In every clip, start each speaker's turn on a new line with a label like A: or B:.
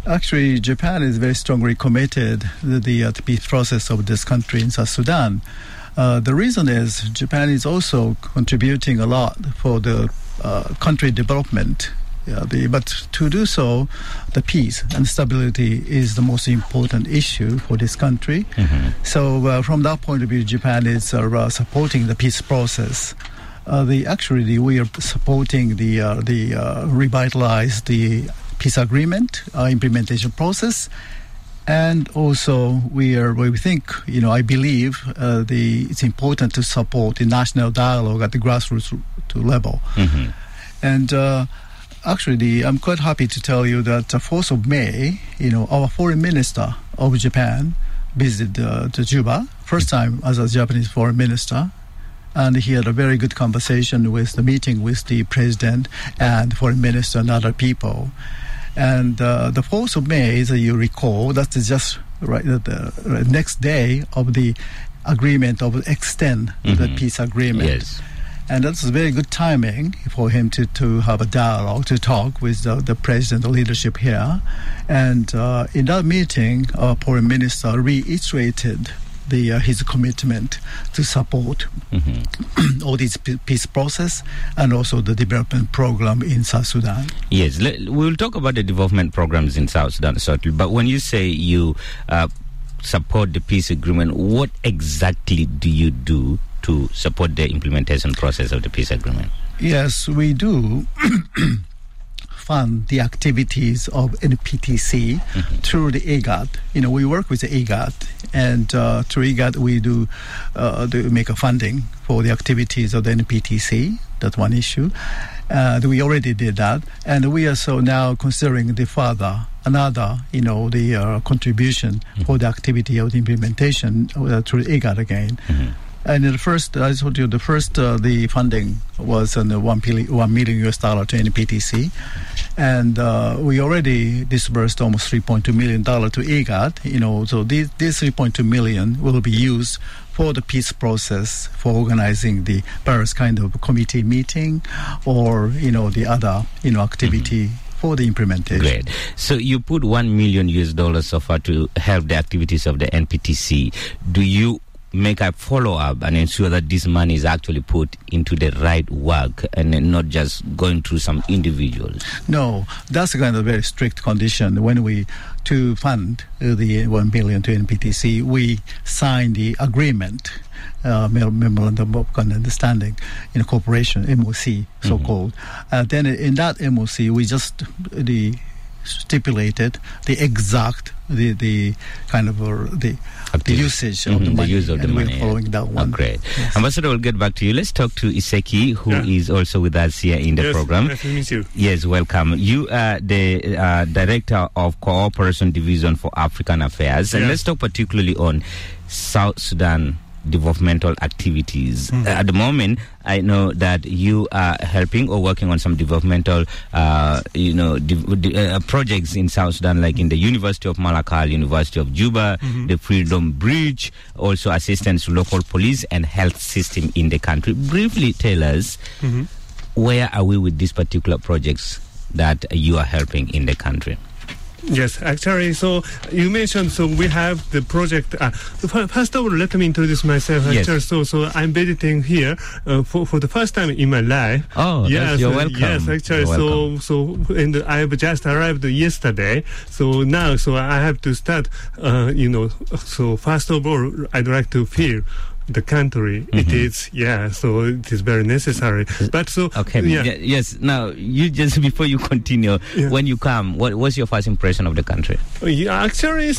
A: Actually, Japan is very strongly committed to the peace process of this country in South Sudan. The reason is Japan is also contributing a lot for the country development. But to do so, the peace and stability is the most important issue for this country. So from that point of view, Japan is supporting the peace process. We are supporting the revitalize the peace agreement implementation process. And also, I believe it's important to support the national dialogue at the grassroots level. And actually, I'm quite happy to tell you that the 4th of May, our foreign minister of Japan visited to Juba, first time as a Japanese foreign minister. And he had a very good conversation with the meeting with the president and foreign minister and other people. And the 4th of May, as you recall, that's just the next day of the agreement of extend the peace agreement.
B: Yes.
A: And that's very good timing for him to have a dialogue, to talk with the president, the leadership here. And in that meeting, our foreign minister reiterated his commitment to support all this peace process and also the development program in South Sudan.
B: Yes, we'll talk about the development programs in South Sudan shortly. But when you say you support the peace agreement, what exactly do you do to support the implementation process of the peace agreement?
A: Yes, we do fund the activities of NPTC through the IGAD. We work with the IGAD, and through IGAD we do make a funding for the activities of the NPTC. That's one issue. We already did that, and we are so now considering another contribution for the activity of the implementation through IGAD again. And I told you, the funding was $1 million US to NPTC, and we already disbursed almost $3.2 million to IGAD. So these $3.2 million will be used for the peace process, for organizing the various kind of committee meeting, or the other activity. For the implementation.
B: Great. So you put $1 million US so far to help the activities of the NPTC. Do you make a follow-up and ensure that this money is actually put into the right work and not just going through some individuals?
A: No, that's kind of a very strict condition. When to fund the $1 billion to NPTC, we sign the agreement, memorandum of understanding in a corporation, MOC, so-called. Then in that MOC, we just stipulated the exact the kind of the usage of the money.
B: The use of the money.
A: We're following that one.
B: Oh, great.
A: Yes.
B: Ambassador, we'll get back to you. Let's talk to Iseki, who is also with us here in the program.
C: Nice to meet you.
B: Yes, welcome. You are the Director of Cooperation Division for African Affairs. And let's talk particularly on South Sudan developmental activities. At the moment, I know that you are helping or working on some developmental projects in South Sudan, like in the University of Malakal, University of Juba, the Freedom Bridge, also assistance to local police and health system in the country. Briefly tell us, where are we with these particular projects that you are helping in the country?
C: Yes, actually, so you mentioned, so we have the project. First of all, let me introduce myself. Actually, so I'm visiting here for the first time in my life.
B: Oh, yes, you're welcome.
C: Yes, actually, and I've just arrived yesterday. So now, I have to start. So first of all, I'd like to feel the country. It is, so it is very necessary. But
B: yes. Now, you just before you continue, when you come, what's your first impression of the country?
C: Actually,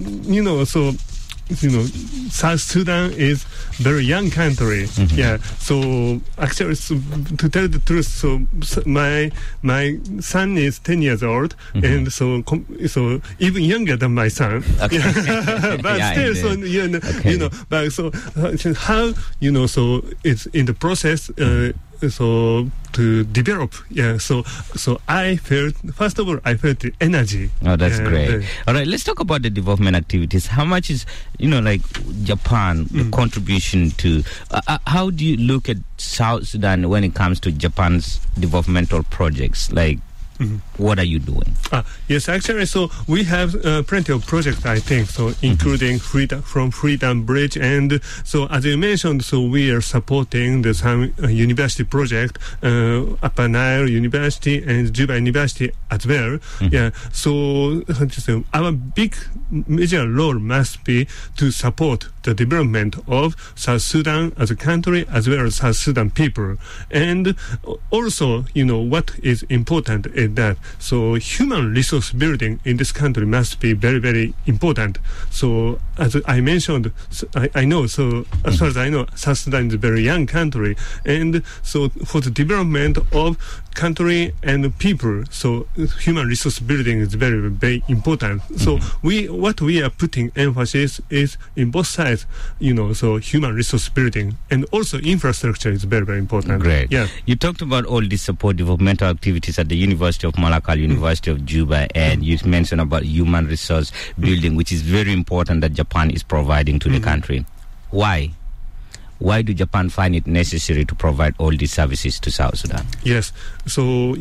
C: South Sudan is very young country. So actually, to tell the truth, so my son is 10 years old, and so even younger than my son.
B: Okay.
C: But still, but so how so it's in the process. So to develop, so I felt, first of all, the energy.
B: Oh, that's great. All right, let's talk about the development activities. How much is, like Japan, the contribution to, how do you look at South Sudan when it comes to Japan's developmental projects? Like, What are you doing?
C: Yes, actually, so we have plenty of projects, I think, so including Freedom Bridge, and so as you mentioned, so we are supporting the some university project, Upper Nile University and Juba University as well. Yeah, so our big major role must be to support the development of South Sudan as a country as well as South Sudan people, and also, what is important is that so human resource building in this country must be very, very important. So as I mentioned, I know, so as far as I know, South Sudan is a very young country, and so for the development of country and people, so human resource building is very, very important. So what we are putting emphasis is in both sides, so human resource building and also infrastructure is very, very important.
B: Great.
C: Yeah.
B: You talked about all these support developmental activities at the University of Malakal, University of Juba, and you mentioned about human resource building, which is very important that Japan is providing to the country. Why? Why do Japan find it necessary to provide all these services to South Sudan?
C: Yes. So,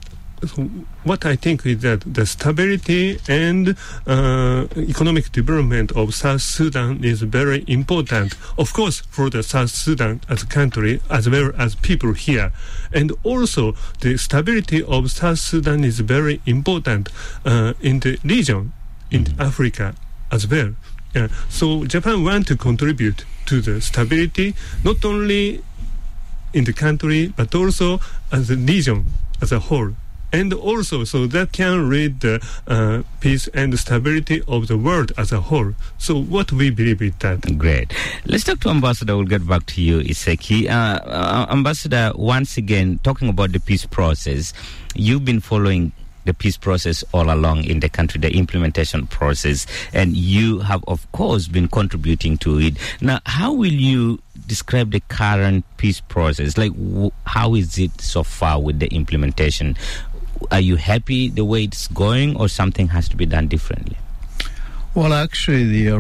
C: what I think is that the stability and economic development of South Sudan is very important, of course, for the South Sudan as a country as well as people here. And also, the stability of South Sudan is very important in the region, in Africa as well. So Japan wants to contribute to the stability, not only in the country, but also as a region as a whole. And also, so that can lead the peace and stability of the world as a whole. So what we believe is that.
B: Great. Let's talk to Ambassador. We'll get back to you, Iseki. Ambassador, once again, talking about the peace process, you've been following the peace process all along in the country, the implementation process, and you have, of course, been contributing to it. Now, how will you describe the current peace process? Like, how is it so far with the implementation? Are you happy the way it's going, or something has to be done differently?
A: Well, actually,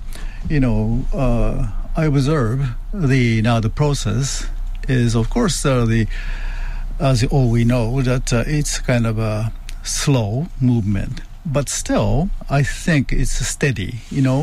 A: I observe the process is, of course, as all we know, that it's kind of a slow movement, but still, I think it's steady.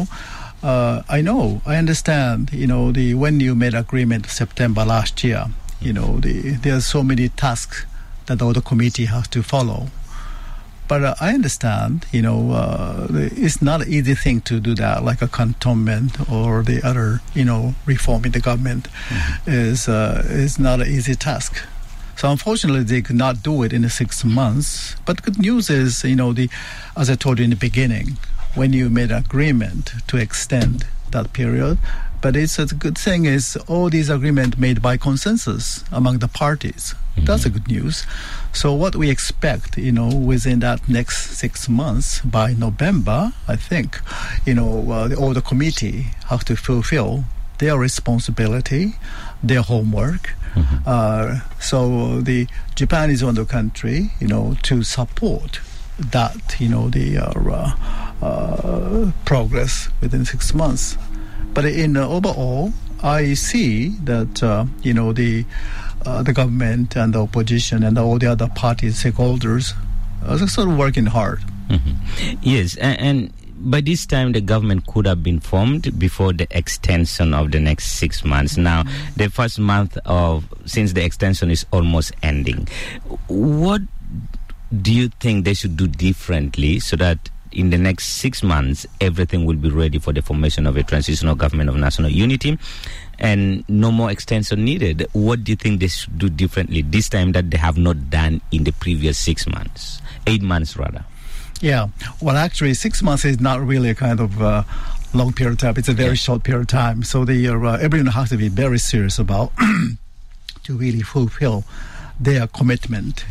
A: I understand. When you made agreement September last year, there are so many tasks that all the committee have to follow. But I understand, it's not an easy thing to do that, like a cantonment or the other, reform in the government is not an easy task. So unfortunately, they could not do it in 6 months. But good news is, as I told you in the beginning, when you made an agreement to extend that period, but it's a good thing is all these agreements made by consensus among the parties. That's a good news. So what we expect, within that next 6 months, by November, I think, all the committee have to fulfill their responsibility, their homework. So the Japan is one of the country, to support that, the progress within 6 months. But in overall, I see that the government and the opposition and all the other parties, stakeholders, are sort of working hard.
B: Yes, and by this time the government could have been formed before the extension of the next 6 months. Now, the first month since the extension is almost ending, what do you think they should do differently so that in the next 6 months, everything will be ready for the formation of a transitional government of national unity and no more extension needed? What do you think they should do differently this time that they have not done in the previous 6 months, 8 months rather?
A: Yeah, well, actually, 6 months is not really a kind of long period of time. It's a very short period of time. So everyone has to be very serious about to really fulfill their commitment.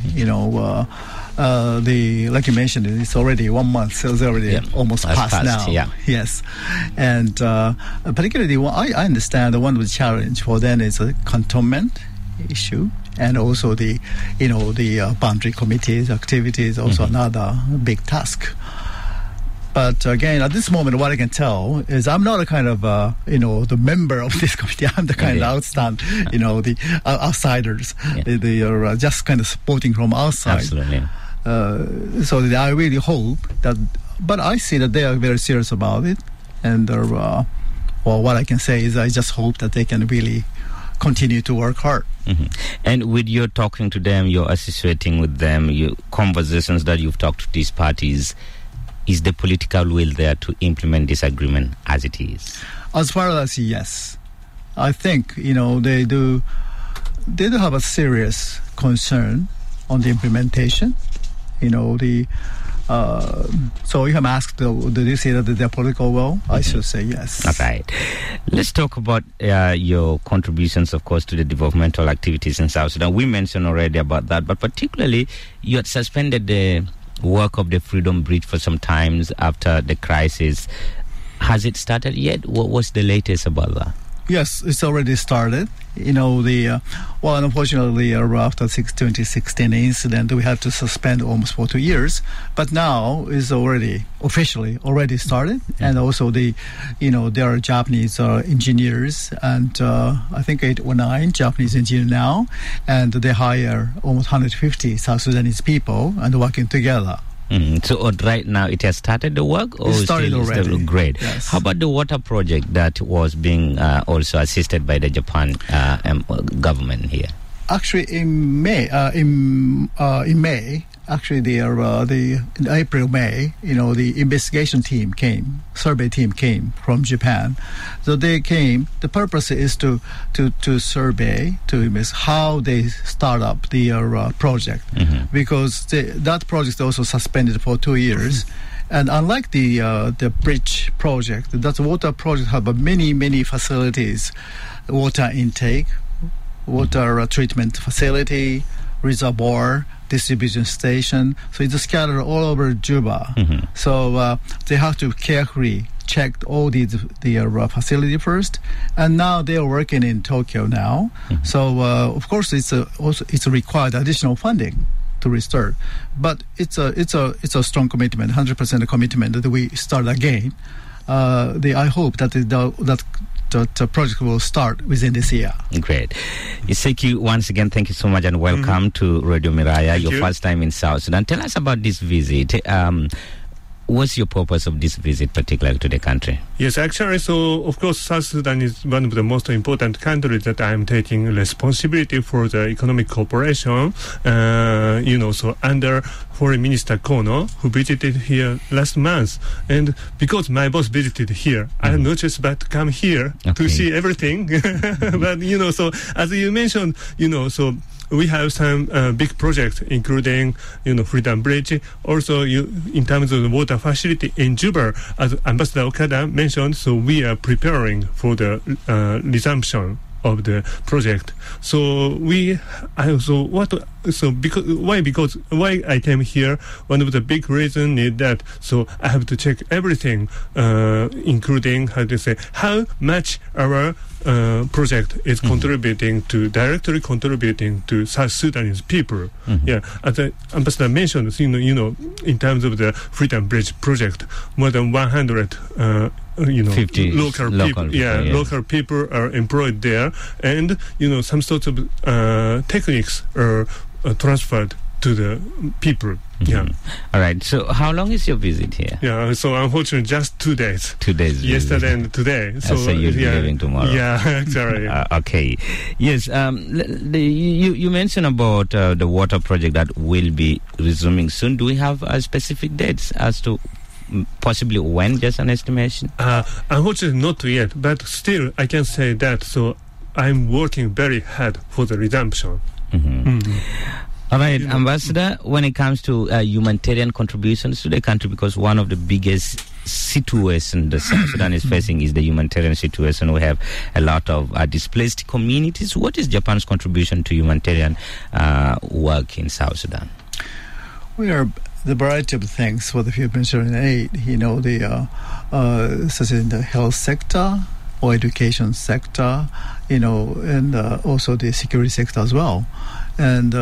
A: Like you mentioned, it's already 1 month, so it's already almost past now.
B: Yeah.
A: Yes, and particularly, I understand the one with challenge for them is a cantonment issue, and also the boundary committees activities also another big task. But again, at this moment, what I can tell is I'm not a kind of, the member of this committee. I'm the kind of outside, the outsiders. They are just kind of supporting from outside.
B: Absolutely.
A: So that I really hope that, but I see that they are very serious about it, and well, what I can say is I just hope that they can really continue to work hard.
B: Mm-hmm. And with your talking to them, you're associating with them, your conversations that you've talked to these parties, is the political will there to implement this agreement as it is?
A: As far as yes, I think they do have a serious concern on the implementation. So you have asked, do you say that they're political will? I should say yes.
B: All right. Let's talk about your contributions, of course, to the developmental activities in South Sudan. We mentioned already about that, but particularly you had suspended the work of the Freedom Bridge for some time after the crisis. Has it started yet? What was the latest about that?
A: Yes, it's already started. Unfortunately, after 2016 incident, we had to suspend almost for 2 years. But now it's already officially started, and also there are Japanese engineers, and I think 8 or 9 Japanese engineers now, and they hire almost 150 South Sudanese people and working together.
B: So right now it has started the work? Or
A: it started already.
B: Great.
A: Yes.
B: How about the water project that was being also assisted by the Japan government here?
A: Actually, in May, actually, in April, May, the investigation team survey team came from Japan. So they came. The purpose is to survey, to investigate how they start up the project, because that project also suspended for 2 years. And unlike the bridge project, that water project have many facilities, water intake, water treatment facility, reservoir, distribution station. So it's scattered all over Juba. So they have to carefully check all the facility first. And now they are working in Tokyo now. So of course it's required additional funding to restart. But it's a strong commitment, 100% commitment that we start again. I hope that the project will start within this year.
B: Great. Iseki, once again, thank you so much and welcome to Radio Miraya, your first time in South Sudan. Tell us about this visit. What's your purpose of this visit, particularly to the country?
C: Yes, actually, so of course, South Sudan is one of the most important countries that I am taking responsibility for the economic cooperation. So under Foreign Minister Kono, who visited here last month, and because my boss visited here, I have no choice but to come here to see everything. But so as you mentioned, so we have some big projects, including, Freedom Bridge. Also, in terms of the water facility in Juba, as Ambassador Okada mentioned, so we are preparing for the resumption of the project. So why I came here? One of the big reasons is that so I have to check everything, including how much our project is directly contributing to South Sudanese people. Yeah, as the ambassador mentioned, in terms of the Freedom Bridge project, more than 100 local people are employed there, and some sorts of techniques are transferred to the people. Yeah.
B: All right. So how long is your visit here?
C: Yeah. So unfortunately, just 2 days.
B: 2 days.
C: Yesterday and today.
B: So you'll be leaving tomorrow.
C: Yeah. Actually.
B: Okay. Yes. You mentioned about the water project that will be resuming soon. Do we have specific dates as to possibly when? Just an estimation.
C: Unfortunately, not yet. But still, I can say that. So I'm working very hard for the resumption.
B: All right, Ambassador, when it comes to humanitarian contributions to the country, because one of the biggest situations the South Sudan is facing is the humanitarian situation. We have a lot of displaced communities. What is Japan's contribution to humanitarian work in South Sudan?
A: We are the variety of things for the humanitarian aid, such as in the health sector or education sector, and also the security sector as well. And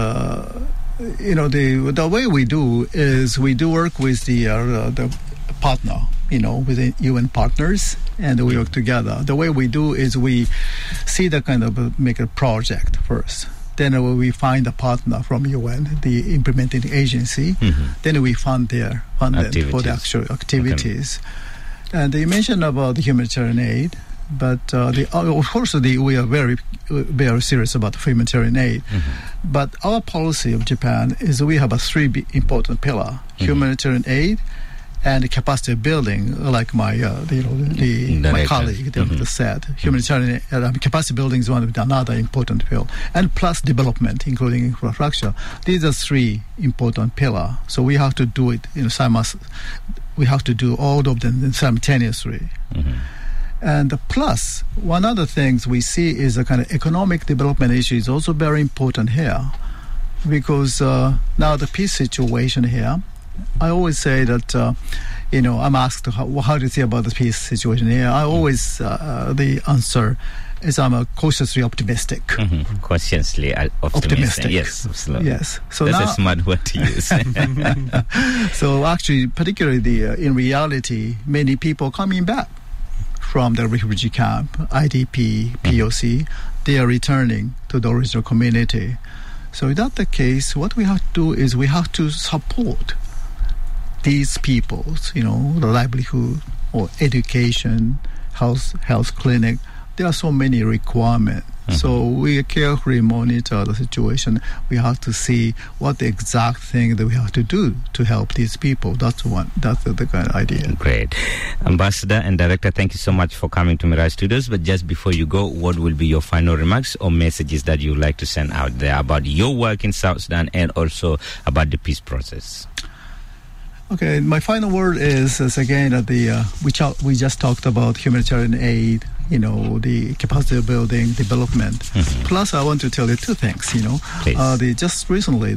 A: the way we do is we do work with the partner, with the UN partners, and we work together. The way we do is we see the kind of make a project first. Then we find a partner from UN, the implementing agency. Then we fund them for the actual activities. And you mentioned about the humanitarian aid, but of course we are very, very serious about humanitarian aid. But our policy of Japan is we have a three important pillar: humanitarian aid and capacity building, like my my colleague said. Humanitarian capacity building is one of another important pillar, and plus development, including infrastructure. These are three important pillars. So we have to do it we have to do all of them simultaneously. And plus, one other things we see is a kind of economic development issue is also very important here, because now the peace situation here. I always say that, I'm asked how do you think about the peace situation here. I always, the answer is I'm cautiously optimistic.
B: Cautiously optimistic. Yes, absolutely.
A: Yes. So
B: that's
A: now,
B: a smart word to use.
A: So actually, particularly in reality, many people coming back from the refugee camp, IDP, POC, they are returning to the original community. So if that's the case, what we have to do is we have to support these people's, the livelihood or education, health clinic. There are so many requirements. So we carefully monitor the situation. We have to see what the exact thing that we have to do to help these people. That's the kind of idea.
B: Great. Ambassador and Director, thank you so much for coming to Mirai Studios. But just before you go, what will be your final remarks or messages that you would like to send out there about your work in South Sudan and also about the peace process?
A: Okay, my final word is again that we just talked about humanitarian aid, the capacity building, development. Plus, I want to tell you two things. Just recently,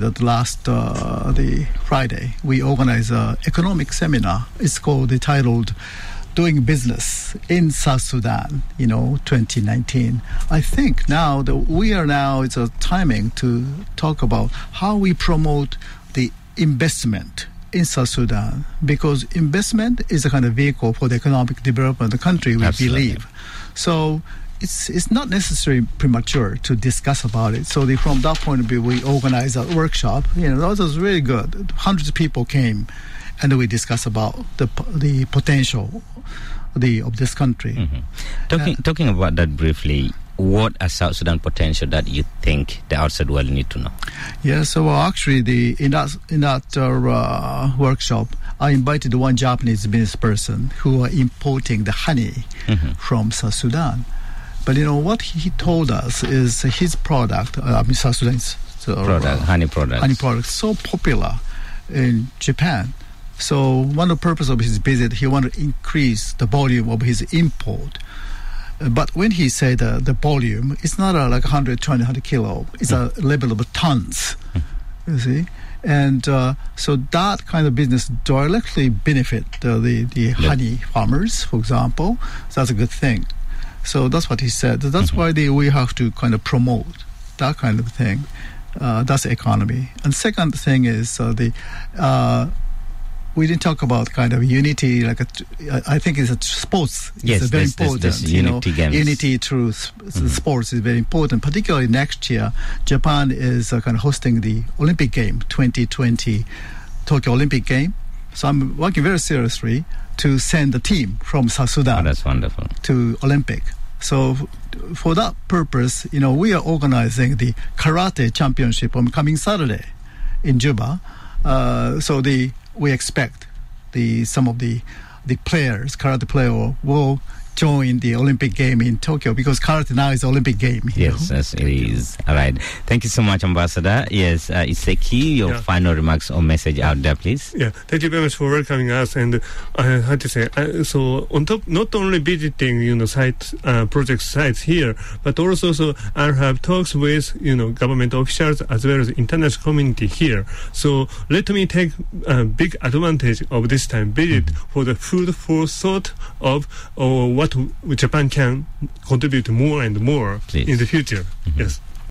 A: the Friday, we organized an economic seminar. It's titled "Doing Business in South Sudan," 2019. I think now it's a timing to talk about how we promote the investment in South Sudan, because investment is a kind of vehicle for the economic development of the country, we believe. So it's not necessarily premature to discuss about it. So from that point of view, we organized a workshop. That was really good. Hundreds of people came, and we discussed about the potential of this country.
B: Talking about that briefly, what are South Sudan potential that you think the outside world need to know?
A: Yeah, so actually, in that workshop, I invited one Japanese business person who are importing the honey from South Sudan. But what he told us is his product, South Sudan's
B: honey product,
A: so popular in Japan. So one of the purpose of his visit, he wanted to increase the volume of his import. But when he said the volume, it's not like 100 kilo. It's a level of tons, you see. And so that kind of business directly benefit the honey farmers, for example. So that's a good thing. So that's what he said. That's why we have to kind of promote that kind of thing. That's the economy. And second thing is we didn't talk about kind of unity. I think it's a sports.
B: Yes,
A: it's very important.
B: This unity games.
A: Unity through sports is very important. Particularly next year, Japan is kind of hosting the Olympic game, 2020 Tokyo Olympic game. So I'm working very seriously to send a team from South Sudan.
B: Oh, that's wonderful. To
A: Olympic. So for that purpose, we are organizing the karate championship on coming Saturday in Juba. We expect some of the players, karate player, will join the Olympic game in Tokyo, because karate now is Olympic game.
B: Yes, it is. All right. Thank you so much, Ambassador. Yes, Iseki, your final remarks or message out there, please.
C: Yeah, thank you very much for welcoming us. And I had to say, so on top, not only visiting, project sites here, but also I have talks with, government officials as well as international community here. So let me take big advantage of this time visit for the food for thought of what Japan can contribute more and more in the future. Yes.